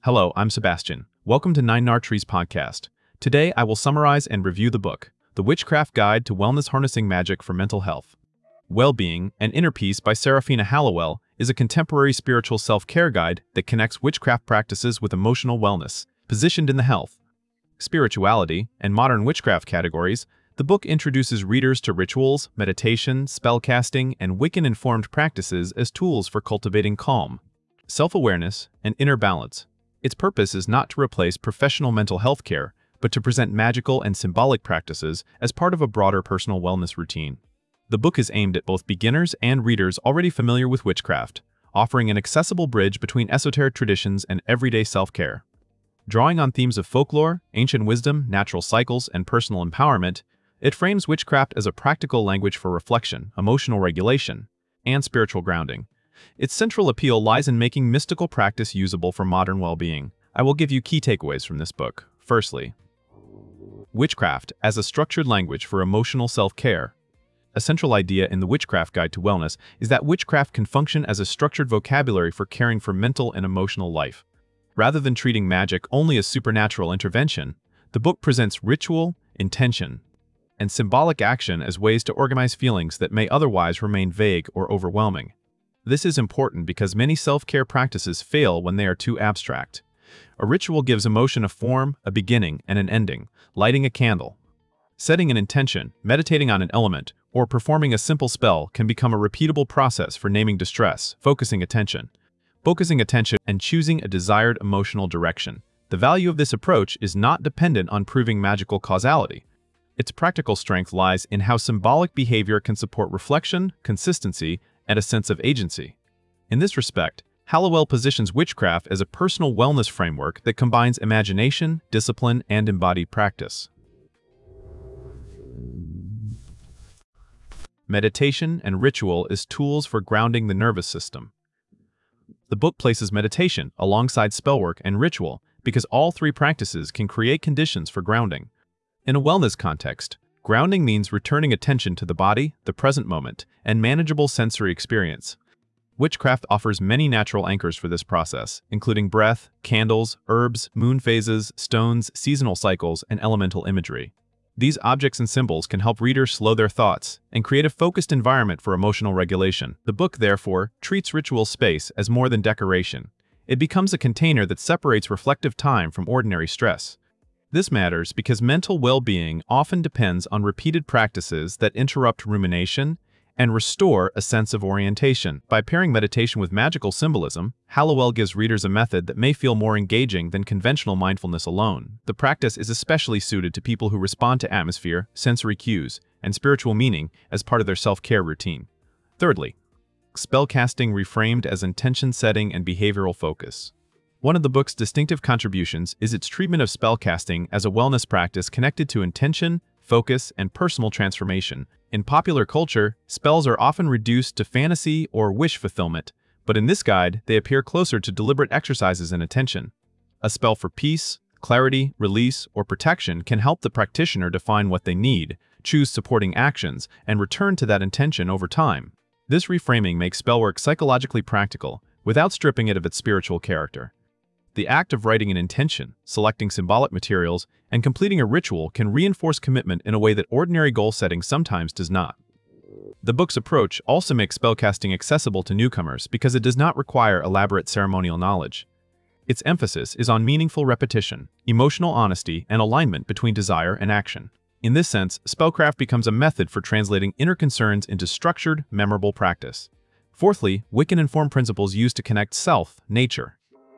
Hello, I'm Sebastian. Welcome to Nine Trees podcast. Today, I will summarize and review the book, The Witchcraft Guide to Wellness Harnessing Magic for Mental Health. Well-Being and Inner Peace by Serafina Halliwell is a contemporary spiritual self-care guide that connects witchcraft practices with emotional wellness, positioned in the health, spirituality, and modern witchcraft categories. The book introduces readers to rituals, meditation, spellcasting, and Wiccan-informed practices as tools for cultivating calm, self-awareness, and inner balance. Its purpose is not to replace professional mental health care, but to present magical and symbolic practices as part of a broader personal wellness routine. The book is aimed at both beginners and readers already familiar with witchcraft, offering an accessible bridge between esoteric traditions and everyday self-care. Drawing on themes of folklore, ancient wisdom, natural cycles, and personal empowerment, it frames witchcraft as a practical language for reflection, emotional regulation, and spiritual grounding. Its central appeal lies in making mystical practice usable for modern well-being. I will give you key takeaways from this book. Firstly, witchcraft as a structured language for emotional self-care. A central idea in the Witchcraft Guide to Wellness is that witchcraft can function as a structured vocabulary for caring for mental and emotional life. Rather than treating magic only as supernatural intervention, the book presents ritual, intention, and symbolic action as ways to organize feelings that may otherwise remain vague or overwhelming. This is important because many self-care practices fail when they are too abstract. A ritual gives emotion a form, a beginning, and an ending. Lighting a candle, setting an intention, meditating on an element, or performing a simple spell can become a repeatable process for naming distress, focusing attention, and choosing a desired emotional direction. The value of this approach is not dependent on proving magical causality. Its practical strength lies in how symbolic behavior can support reflection, consistency, and a sense of agency. In this respect, Halliwell positions witchcraft as a personal wellness framework that combines imagination, discipline, and embodied practice. Meditation and ritual as tools for grounding the nervous system. The book places meditation alongside spellwork and ritual because all three practices can create conditions for grounding. In a wellness context, grounding means returning attention to the body, the present moment, and manageable sensory experience. Witchcraft offers many natural anchors for this process, including breath, candles, herbs, moon phases, stones, seasonal cycles, and elemental imagery. These objects and symbols can help readers slow their thoughts and create a focused environment for emotional regulation. The book, therefore, treats ritual space as more than decoration. It becomes a container that separates reflective time from ordinary stress. This matters because mental well-being often depends on repeated practices that interrupt rumination and restore a sense of orientation. By pairing meditation with magical symbolism, Halliwell gives readers a method that may feel more engaging than conventional mindfulness alone. The practice is especially suited to people who respond to atmosphere, sensory cues, and spiritual meaning as part of their self-care routine. Thirdly, spellcasting reframed as intention setting and behavioral focus. One of the book's distinctive contributions is its treatment of spellcasting as a wellness practice connected to intention, focus, and personal transformation. In popular culture, spells are often reduced to fantasy or wish fulfillment, but in this guide, they appear closer to deliberate exercises in attention. A spell for peace, clarity, release, or protection can help the practitioner define what they need, choose supporting actions, and return to that intention over time. This reframing makes spellwork psychologically practical, without stripping it of its spiritual character. The act of writing an intention, selecting symbolic materials, and completing a ritual can reinforce commitment in a way that ordinary goal setting sometimes does not. The book's approach also makes spellcasting accessible to newcomers because it does not require elaborate ceremonial knowledge. Its emphasis is on meaningful repetition, emotional honesty, and alignment between desire and action. In this sense, spellcraft becomes a method for translating inner concerns into structured, memorable practice. Fourthly, Wiccan-informed principles used to connect self, nature,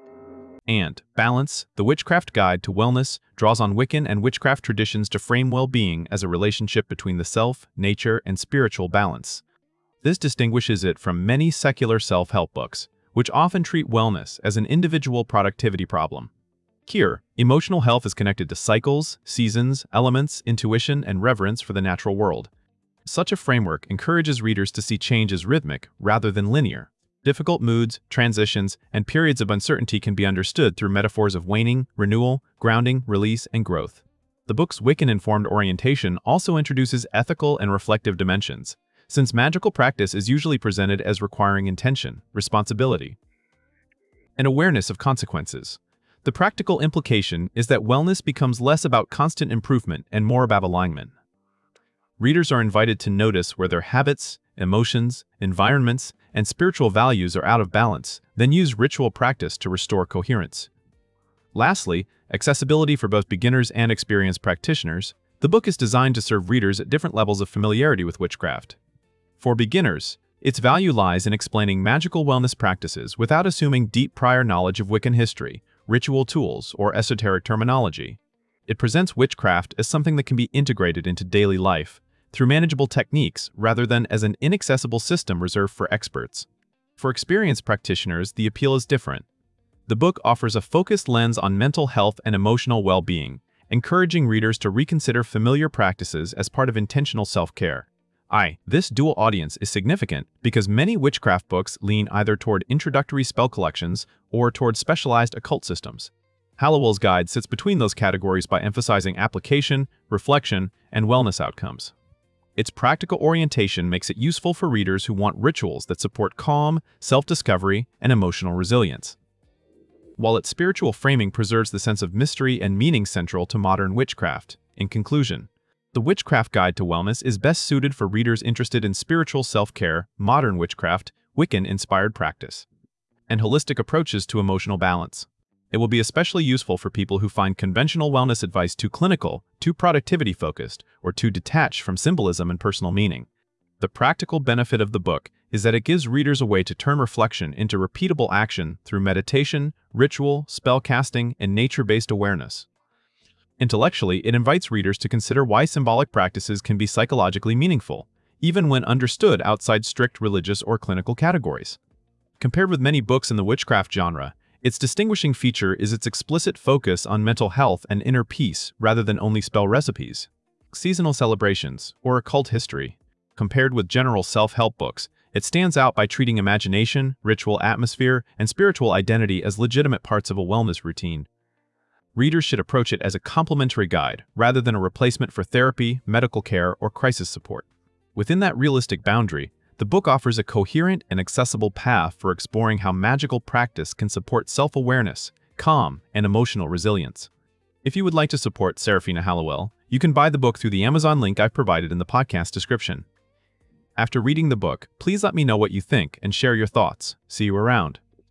and balance. The Witchcraft Guide to Wellness draws on Wiccan and witchcraft traditions to frame well-being as a relationship between the self, nature, and spiritual balance. This distinguishes it from many secular self-help books, which often treat wellness as an individual productivity problem. Here, emotional health is connected to cycles, seasons, elements, intuition, and reverence for the natural world. Such a framework encourages readers to see change as rhythmic rather than linear. Difficult moods, transitions, and periods of uncertainty can be understood through metaphors of waning, renewal, grounding, release, and growth. The book's Wiccan-informed orientation also introduces ethical and reflective dimensions, since magical practice is usually presented as requiring intention, responsibility, and awareness of consequences. The practical implication is that wellness becomes less about constant improvement and more about alignment. Readers are invited to notice where their habits, emotions, environments, and spiritual values are out of balance, then use ritual practice to restore coherence. Lastly, accessibility for both beginners and experienced practitioners. The book is designed to serve readers at different levels of familiarity with witchcraft. For beginners, its value lies in explaining magical wellness practices without assuming deep prior knowledge of Wiccan history, ritual tools, or esoteric terminology. It presents witchcraft as something that can be integrated into daily life through manageable techniques rather than as an inaccessible system reserved for experts. For experienced practitioners, the appeal is different. The book offers a focused lens on mental health and emotional well-being, encouraging readers to reconsider familiar practices as part of intentional self-care. This dual audience is significant because many witchcraft books lean either toward introductory spell collections or toward specialized occult systems. Hallowell's guide sits between those categories by emphasizing application, reflection, and wellness outcomes. Its practical orientation makes it useful for readers who want rituals that support calm, self-discovery, and emotional resilience, while its spiritual framing preserves the sense of mystery and meaning central to modern witchcraft. In conclusion, The Witchcraft Guide to Wellness is best suited for readers interested in spiritual self-care, modern witchcraft, Wiccan-inspired practice, and holistic approaches to emotional balance. It will be especially useful for people who find conventional wellness advice too clinical, too productivity-focused, or too detached from symbolism and personal meaning. The practical benefit of the book is that it gives readers a way to turn reflection into repeatable action through meditation, ritual, spellcasting, and nature-based awareness. Intellectually, it invites readers to consider why symbolic practices can be psychologically meaningful, even when understood outside strict religious or clinical categories. Compared with many books in the witchcraft genre, its distinguishing feature is its explicit focus on mental health and inner peace rather than only spell recipes, seasonal celebrations, or occult history. Compared with general self-help books, it stands out by treating imagination, ritual atmosphere, and spiritual identity as legitimate parts of a wellness routine. Readers should approach it as a complementary guide rather than a replacement for therapy, medical care, or crisis support. Within that realistic boundary, the book offers a coherent and accessible path for exploring how magical practice can support self-awareness, calm, and emotional resilience. If you would like to support Seraphina Hallowell, you can buy the book through the Amazon link I've provided in the podcast description. After reading the book, please let me know what you think and share your thoughts. See you around.